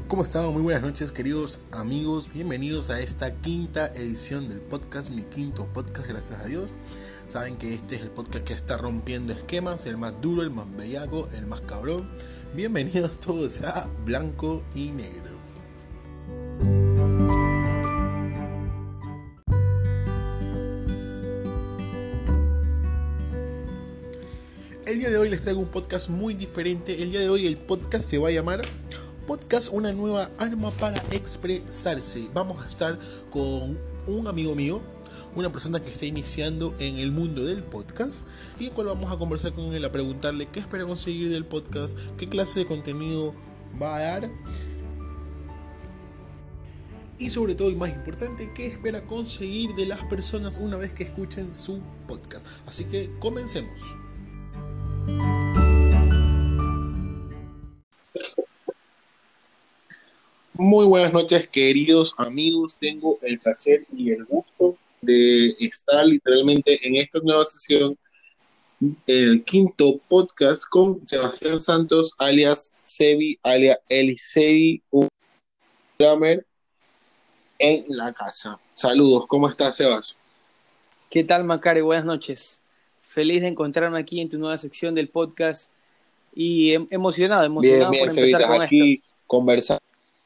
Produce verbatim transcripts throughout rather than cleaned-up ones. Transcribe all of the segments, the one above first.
¿Cómo están? Muy buenas noches, queridos amigos. Bienvenidos a esta quinta edición del podcast, mi quinto podcast, gracias a Dios. Saben que este es el podcast que está rompiendo esquemas, el más duro, el más bellaco, el más cabrón. Bienvenidos todos a Blanco y Negro. El día de hoy les traigo un podcast muy diferente. El día de hoy el podcast se va a llamar Podcast, una nueva arma para expresarse. Vamos a estar con un amigo mío, una persona que está iniciando en el mundo del podcast, y el cual vamos a conversar con él, a preguntarle qué espera conseguir del podcast, qué clase de contenido va a dar, y sobre todo y más importante, qué espera conseguir de las personas una vez que escuchen su podcast. Así que comencemos. Muy buenas noches, queridos amigos. Tengo el placer y el gusto de estar literalmente en esta nueva sesión, el quinto podcast, con Sebastián Santos, alias Sebi, alias Eli Sebi, un programmer en la casa. Saludos, ¿cómo estás, Sebas? ¿Qué tal, Macari? Buenas noches. Feliz de encontrarme aquí en tu nueva sección del podcast y em- emocionado, Bien, emocionado bien, por empezar Sebitas, con esto. aquí conversando.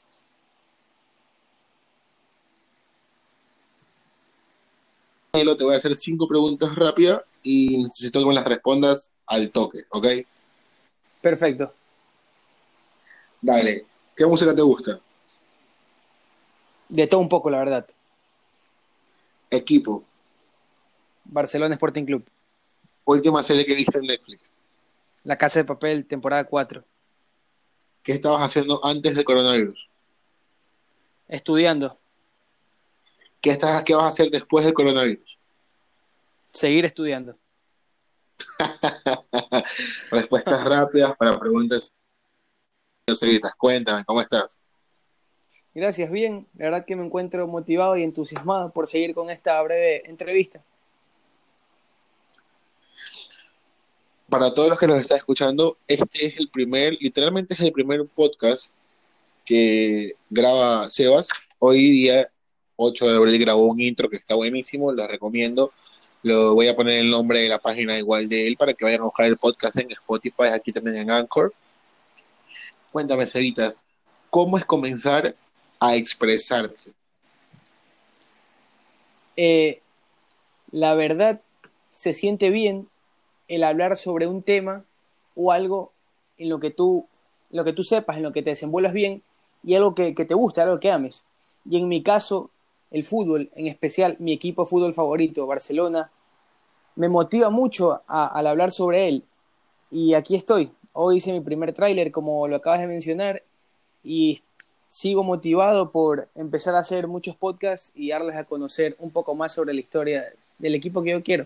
Te voy a hacer cinco preguntas rápidas y necesito que me las respondas al toque, ¿ok? Perfecto. Dale, ¿qué música te gusta? De todo un poco, la verdad. Equipo, Barcelona Sporting Club. última serie que viste en Netflix. La Casa de Papel, temporada cuatro. ¿Qué estabas haciendo antes del coronavirus? Estudiando. ¿Qué, estás, ¿Qué vas a hacer después del coronavirus? Seguir estudiando. Respuestas rápidas para preguntas seguidas. Cuéntame, ¿cómo estás? Gracias, bien. La verdad que me encuentro motivado y entusiasmado por seguir con esta breve entrevista. Para todos los que nos están escuchando, este es el primer, literalmente es el primer podcast que graba Sebas. Hoy día, ocho de abril, grabó un intro que está buenísimo, lo recomiendo. Lo voy a poner el nombre de la página igual de él para que vayan a buscar el podcast en Spotify, aquí también en Anchor. Cuéntame, Cevitas, ¿cómo es comenzar a expresarte? Eh, la verdad, se siente bien el hablar sobre un tema o algo en lo que tú, en lo que tú sepas, en lo que te desenvuelvas bien y algo que, que te guste, algo que ames. Y en mi caso, el fútbol, en especial mi equipo de fútbol favorito, Barcelona, me motiva mucho a, al hablar sobre él. Y aquí estoy. Hoy hice mi primer tráiler, como lo acabas de mencionar, y sigo motivado por empezar a hacer muchos podcasts y darles a conocer un poco más sobre la historia del equipo que yo quiero.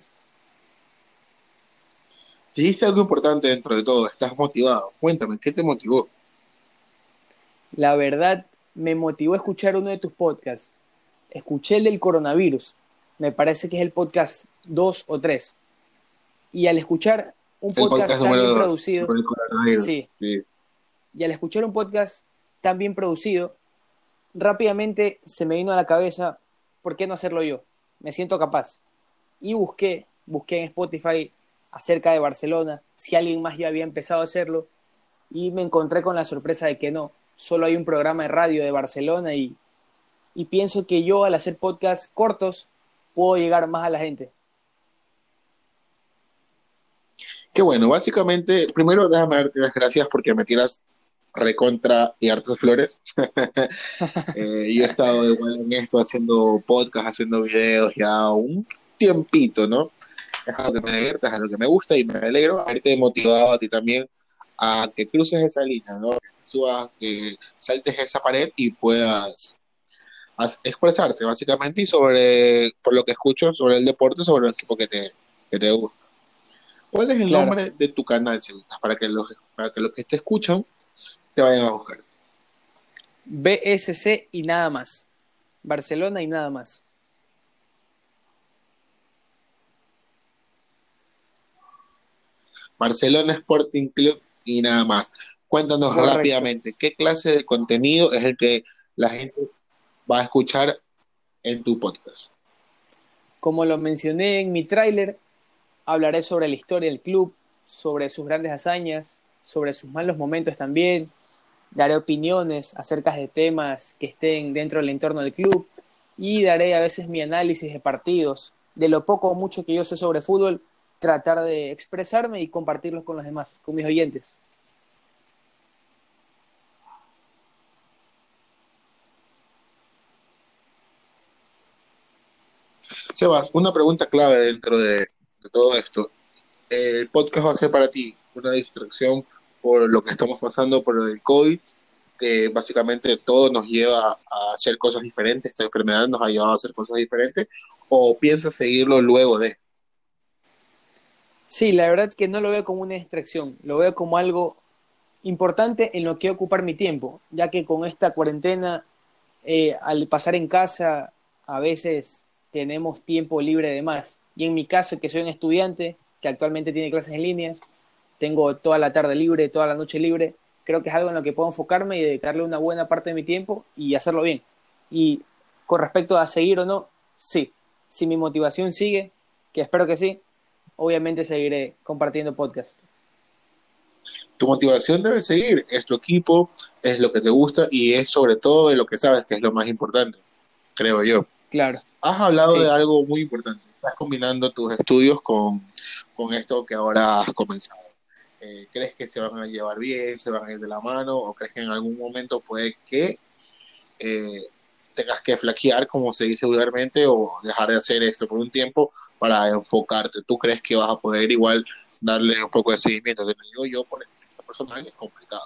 Dijiste algo importante dentro de todo, estás motivado. Cuéntame, ¿qué te motivó? La verdad, me motivó a escuchar uno de tus podcasts. Escuché el del coronavirus. Me parece que es el podcast dos o tres. Y al escuchar un El podcast podcast tan número bien dos producido, sobre el coronavirus. sí, Sí. y al escuchar un podcast tan bien producido, rápidamente se me vino a la cabeza, ¿por qué no hacerlo yo? Me siento capaz. Y busqué, busqué en Spotify acerca de Barcelona, si alguien más ya había empezado a hacerlo, y me encontré con la sorpresa de que no, solo hay un programa de radio de Barcelona y, y pienso que yo al hacer podcasts cortos puedo llegar más a la gente. Qué bueno, básicamente, primero déjame darte las gracias porque me tiras recontra y hartas flores. eh, yo he estado igual en esto haciendo podcast, haciendo videos ya un tiempito, ¿no? Es algo que me divierte, es algo que me gusta y me alegro haberte motivado a ti también a que cruces esa línea, ¿no? Que subas, que saltes esa pared y puedas as- expresarte básicamente y sobre, por lo que escucho, sobre el deporte, sobre el equipo que te, que te gusta. ¿Cuál es el Claro, nombre de tu canal, Cevitas? Para que los, para que los que te escuchan te vayan a buscar. B S C y nada más. Barcelona y nada más. Barcelona Sporting Club y nada más. Cuéntanos Correcto. rápidamente, ¿qué clase de contenido es el que la gente va a escuchar en tu podcast? Como lo mencioné en mi tráiler, hablaré sobre la historia del club, sobre sus grandes hazañas, sobre sus malos momentos también. Daré opiniones acerca de temas que estén dentro del entorno del club y daré a veces mi análisis de partidos, de lo poco o mucho que yo sé sobre fútbol, tratar de expresarme y compartirlos con los demás, con mis oyentes. Sebas, una pregunta clave dentro de, de todo esto. ¿El podcast va a ser para ti una distracción por lo que estamos pasando por el COVID, que básicamente todo nos lleva a hacer cosas diferentes, esta enfermedad nos ha llevado a hacer cosas diferentes, o piensas seguirlo luego de? Sí, la verdad que no lo veo como una distracción, lo veo como algo importante en lo que ocupar mi tiempo, ya que con esta cuarentena, eh, al pasar en casa, a veces tenemos tiempo libre de más. Y en mi caso, que soy un estudiante que actualmente tiene clases en líneas, tengo toda la tarde libre, toda la noche libre, creo que es algo en lo que puedo enfocarme y dedicarle una buena parte de mi tiempo y hacerlo bien. Y con respecto a seguir o no, sí, si mi motivación sigue, que espero que sí, obviamente seguiré compartiendo podcast. Tu motivación debe seguir, es tu equipo, es lo que te gusta y es sobre todo de lo que sabes que es lo más importante, creo yo. Claro, Has hablado de sí, algo muy importante, estás combinando tus estudios con, con esto que ahora has comenzado. Eh, ¿Crees que se van a llevar bien, se van a ir de la mano o crees que en algún momento puede que eh, tengas que flaquear, como se dice vulgarmente, o dejar de hacer esto por un tiempo para enfocarte? ¿Tú crees que vas a poder igual darle un poco de seguimiento? Te lo digo yo, por esta personal es complicado.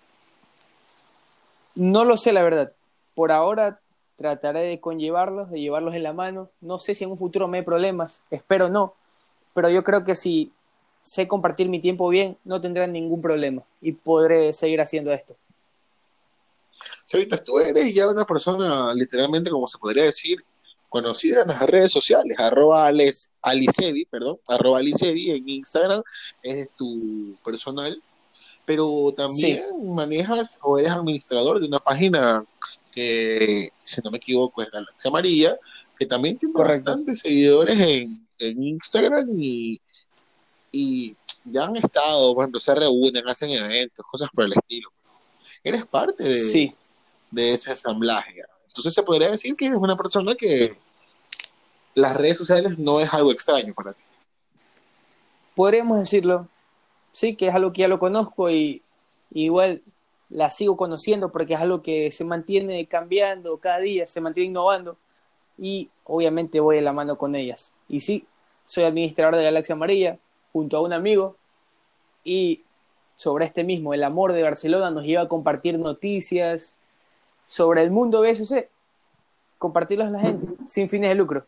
no lo sé la verdad. Por ahora trataré de conllevarlos, de llevarlos en la mano. No sé si en un futuro me hay problemas, espero no, pero yo creo que si sé compartir mi tiempo bien, no tendré ningún problema y podré seguir haciendo esto. Ahorita tú eres ya una persona, literalmente, como se podría decir, conocida en las redes sociales, arroba Alex, Alicevi, perdón, arroba Alicevi en Instagram, es tu personal, pero también Sí, manejas o eres administrador de una página que, si no me equivoco, es Galaxia Amarilla, que también tiene correcto. bastantes seguidores en, en Instagram y, y ya han estado, por ejemplo, se reúnen, hacen eventos, cosas por el estilo. Eres parte de, Sí, de ese ensamblaje. Entonces se podría decir que eres una persona que las redes sociales no es algo extraño para ti. podríamos decirlo. Sí, que es algo que ya lo conozco y, y igual la sigo conociendo porque es algo que se mantiene cambiando cada día, se mantiene innovando y obviamente voy de la mano con ellas. Y sí, soy administrador de Galaxia Amarilla junto a un amigo y sobre este mismo, el amor de Barcelona nos lleva a compartir noticias sobre el mundo B S C, compartirlos a la gente sin fines de lucro.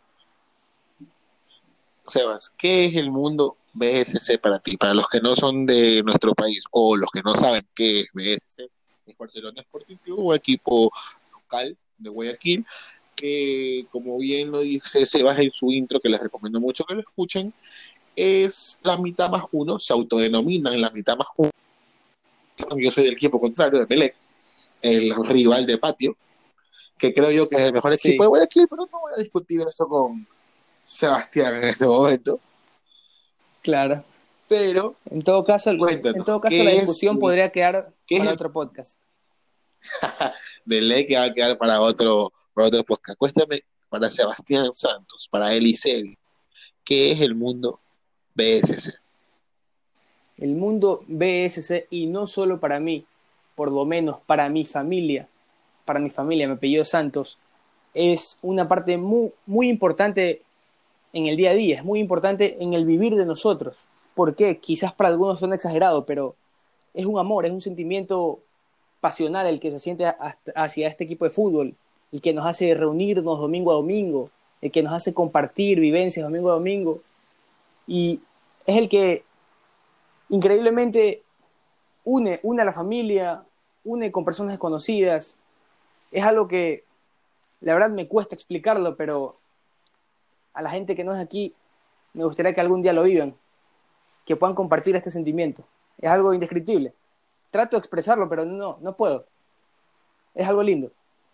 Sebas, ¿qué es el mundo B S C para ti? Para los que no son de nuestro país o los que no saben qué es B S C, es Barcelona Sporting Club, un equipo local de Guayaquil, que como bien lo dice Sebas en su intro, que les recomiendo mucho que lo escuchen, es la mitad más uno, se autodenominan la mitad más uno. Yo soy del equipo contrario, de Melec, el rival de patio, que creo yo que es el mejor equipo de Sí, Guayaquil, pero no voy a discutir esto con Sebastián en este momento. claro. Pero En todo caso, en cuéntanos, todo caso la ¿qué es, discusión podría quedar qué es para el otro podcast. de ley que va a quedar para otro, para otro podcast? Cuéntame, para Sebastián Santos, para Elisevi, ¿qué es el mundo B S C? El mundo B S C y no solo para mí, por lo menos para mi familia, para mi familia, mi apellido Santos, es una parte muy, muy importante en el día a día, es muy importante en el vivir de nosotros. ¿Por qué? Quizás para algunos son exagerados, pero es un amor, es un sentimiento pasional el que se siente hacia este equipo de fútbol, el que nos hace reunirnos domingo a domingo, el que nos hace compartir vivencias domingo a domingo, y es el que increíblemente une, une a la familia, une con personas desconocidas. Es algo que la verdad me cuesta explicarlo, pero a la gente que no es aquí me gustaría que algún día lo vivan, que puedan compartir este sentimiento. Es algo indescriptible. trato de expresarlo, pero no, no puedo. Es algo lindo.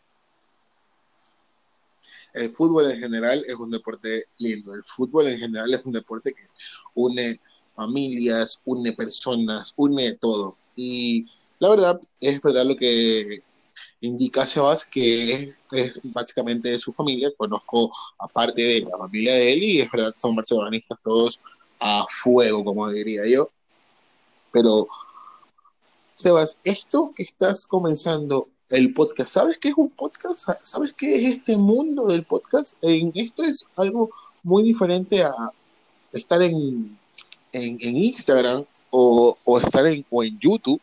El fútbol en general es un deporte lindo. El fútbol en general es un deporte que une familias, une personas, une todo. Y la verdad, es verdad lo que indica Sebas, que es, es básicamente de su familia. Conozco aparte de la familia de él y es verdad, son barcelonistas todos a fuego, como diría yo. Pero, Sebas, esto que estás comenzando, el podcast, ¿sabes qué es un podcast? ¿Sabes qué es este mundo del podcast? En, esto es algo muy diferente a estar en, en, en Instagram o, o estar en, o en YouTube.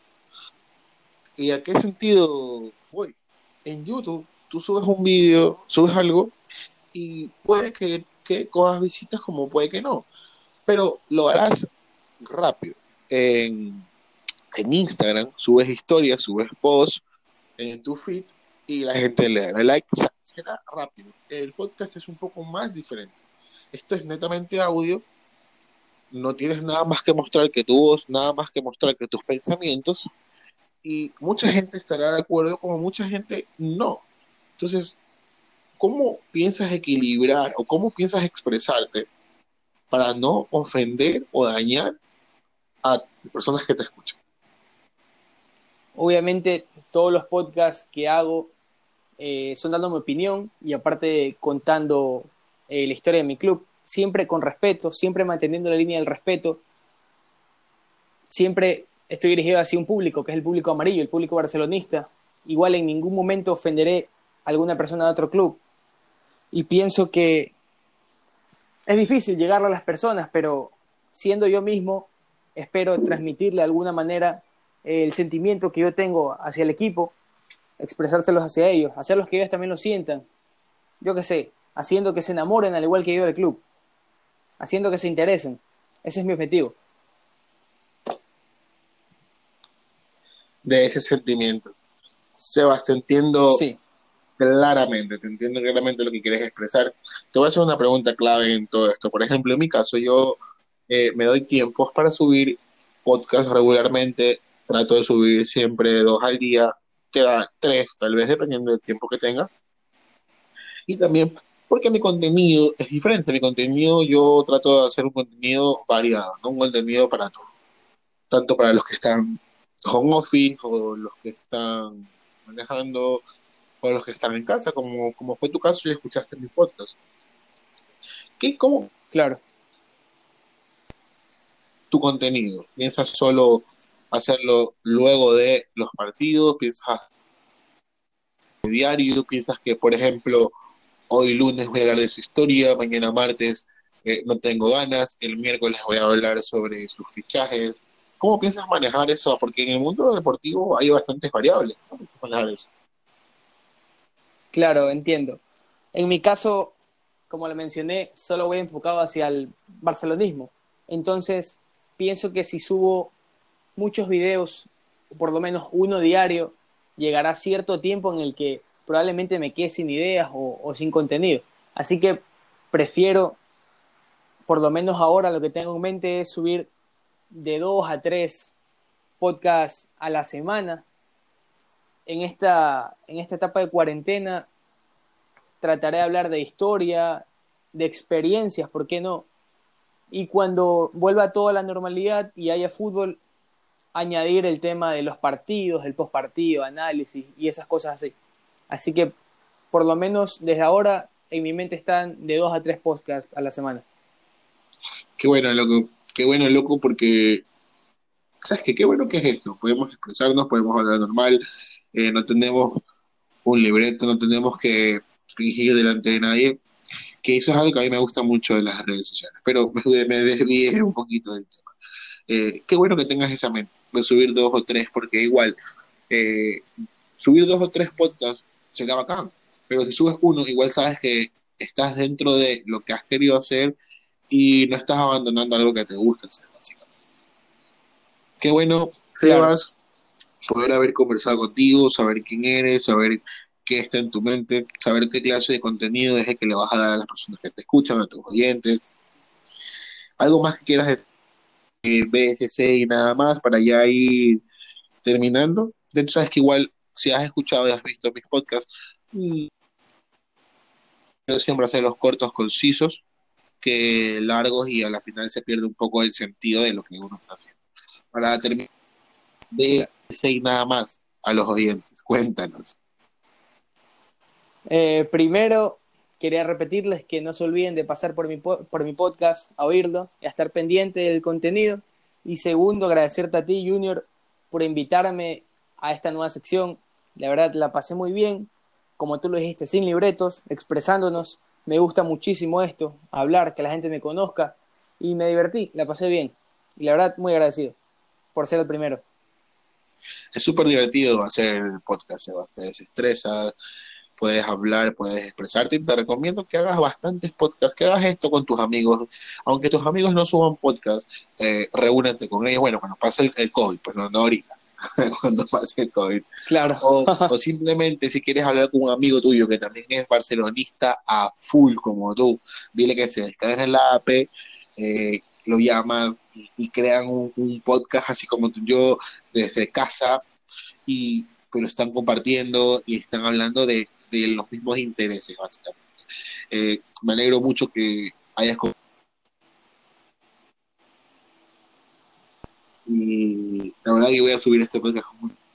¿Y a qué sentido voy? En YouTube, tú subes un video, subes algo y puede que, que cojas visitas como puede que no, pero lo harás rápido. En, en Instagram subes historias, subes posts en tu feed y la gente le da like, o sea, será rápido. El podcast es un poco más diferente. Esto es netamente audio, no tienes nada más que mostrar que tu voz, nada más que mostrar que tus pensamientos, y mucha gente estará de acuerdo como mucha gente no. Entonces, ¿cómo piensas equilibrar o cómo piensas expresarte para no ofender o dañar a personas que te escuchan? Obviamente, todos los podcasts que hago eh, son dando mi opinión y aparte contando eh, la historia de mi club, siempre con respeto, siempre manteniendo la línea del respeto. Siempre estoy dirigido hacia un público, que es el público amarillo, el público barcelonista. Igual en ningún momento ofenderé a alguna persona de otro club. Y pienso que es difícil llegarle a las personas, pero siendo yo mismo, espero transmitirle de alguna manera el sentimiento que yo tengo hacia el equipo, expresárselos hacia ellos, hacerlos que ellos también lo sientan. Yo qué sé, haciendo que se enamoren al igual que yo del club, haciendo que se interesen. Ese es mi objetivo. De ese sentimiento. Sebas, te entiendo Sí, claramente, te entiendo claramente lo que quieres expresar. Te voy a hacer una pregunta clave en todo esto. Por ejemplo, en mi caso, yo eh, me doy tiempos para subir podcast regularmente, trato de subir siempre dos al día, tres tal vez, dependiendo del tiempo que tenga. Y también porque mi contenido es diferente, mi contenido yo trato de hacer un contenido variado, no un contenido para todo, tanto para los que están home office o los que están manejando o los que están en casa, como, como fue tu caso y escuchaste mi podcast. ¿Qué, cómo claro. tu contenido? ¿Piensas solo hacerlo luego de los partidos? ¿Piensas diario? ¿Piensas que, por ejemplo, hoy lunes voy a hablar de su historia, mañana martes eh, no tengo ganas, el miércoles voy a hablar sobre sus fichajes? ¿Cómo piensas manejar eso? Porque en el mundo deportivo hay bastantes variables. ¿Cómo piensas manejar eso? Claro, entiendo. En mi caso, como le mencioné, solo voy enfocado hacia el barcelonismo. Entonces, pienso que si subo muchos videos, por lo menos uno diario, llegará cierto tiempo en el que probablemente me quede sin ideas o, o sin contenido. Así que prefiero, por lo menos ahora, lo que tengo en mente es subir de dos a tres podcasts a la semana. En esta, en esta etapa de cuarentena trataré de hablar de historia, de experiencias, ¿por qué no? Y cuando vuelva toda la normalidad y haya fútbol, añadir el tema de los partidos, el postpartido, análisis y esas cosas así. Así que, por lo menos desde ahora, en mi mente están de dos a tres podcasts a la semana. Qué bueno, loco. Qué bueno, loco, porque, ¿sabes qué? Qué bueno que es esto. Podemos expresarnos, podemos hablar normal, eh, no tenemos un libreto, no tenemos que fingir delante de nadie, que eso es algo que a mí me gusta mucho de las redes sociales, pero me, me desvié un poquito del tema. Eh, qué bueno que tengas esa mente de subir dos o tres, porque igual, eh, subir dos o tres podcasts será bacán, pero si subes uno, igual sabes que estás dentro de lo que has querido hacer y no estás abandonando algo que te gusta hacer, básicamente. Qué bueno, Claro, Sebas, poder haber conversado contigo, saber quién eres, saber qué está en tu mente, saber qué clase de contenido es el que le vas a dar a las personas que te escuchan, a tus oyentes. Algo más que quieras decir, B S C y nada más, para ya ir terminando, tú sabes que igual, si has escuchado y has visto mis podcasts, yo siempre hacer los cortos concisos que largos y a la final se pierde un poco el sentido de lo que uno está haciendo. Para terminar, de ese y nada más a los oyentes, cuéntanos. Eh, primero, quería repetirles que no se olviden de pasar por mi, po- por mi podcast a oírlo y a estar pendiente del contenido. Y segundo, agradecerte a ti, Junior, por invitarme a esta nueva sección. La verdad, la pasé muy bien, como tú lo dijiste, sin libretos, expresándonos. Me gusta muchísimo esto, hablar, que la gente me conozca. Y me divertí, la pasé bien. Y la verdad, muy agradecido por ser el primero. Es súper divertido hacer el podcast, Sebas, te desestresa, puedes hablar, puedes expresarte y te recomiendo que hagas bastantes podcasts, que hagas esto con tus amigos, aunque tus amigos no suban podcast, eh, reúnete con ellos, bueno, cuando pase el, el COVID, pues no, no ahorita, cuando pase el COVID, Claro. o, o simplemente si quieres hablar con un amigo tuyo que también es barcelonista a full como tú, dile que se descarguen la app, eh, lo llamas y, y crean un, un podcast así como tú, yo desde casa y pero están compartiendo y están hablando de, de los mismos intereses, básicamente. Eh, me alegro mucho que hayas con- y la verdad que voy a subir este podcast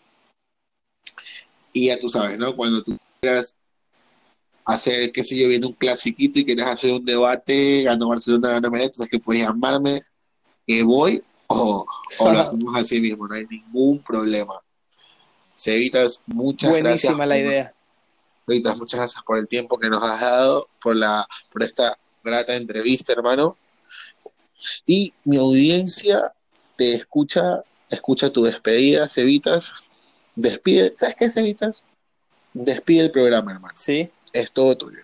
y ya tú sabes, ¿no? Cuando tú quieras hacer, qué sé yo, viendo un clasiquito y quieres hacer un debate, ganó Barcelona, ganó Madrid, entonces que puedes llamarme, que voy, o, o lo hacemos así mismo, no hay ningún problema. Cevitas, muchas gracias Buenísima la por, idea. Cevitas, muchas gracias por el tiempo que nos has dado, por la, por esta grata entrevista, hermano. Y mi audiencia te escucha, escucha tu despedida, Cevitas. Despide, ¿sabes qué, Cevitas? Despide el programa, hermano. Sí. Es todo tuyo.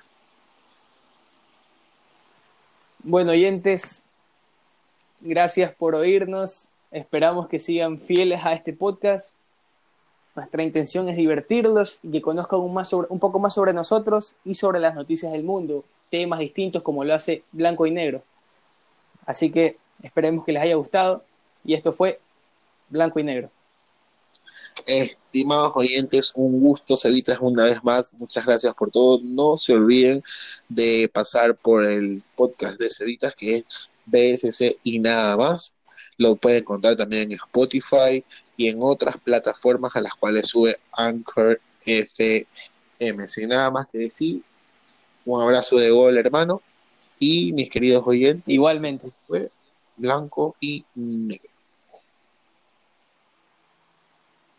Bueno, oyentes, gracias por oírnos. Esperamos que sigan fieles a este podcast. Nuestra intención es divertirlos y que conozcan un, más sobre, un poco más sobre nosotros y sobre las noticias del mundo, temas distintos como lo hace Blanco y Negro. Así que esperemos que les haya gustado y esto fue Blanco y Negro. Estimados oyentes, un gusto, Cevitas, una vez más. Muchas gracias por todo. No se olviden de pasar por el podcast de Cevitas, que es B S C y nada más. Lo pueden encontrar también en Spotify y en otras plataformas a las cuales sube Anchor F M. Sin nada más que decir, un abrazo de gol, hermano. Y mis queridos oyentes, Igualmente. fue Blanco y Negro.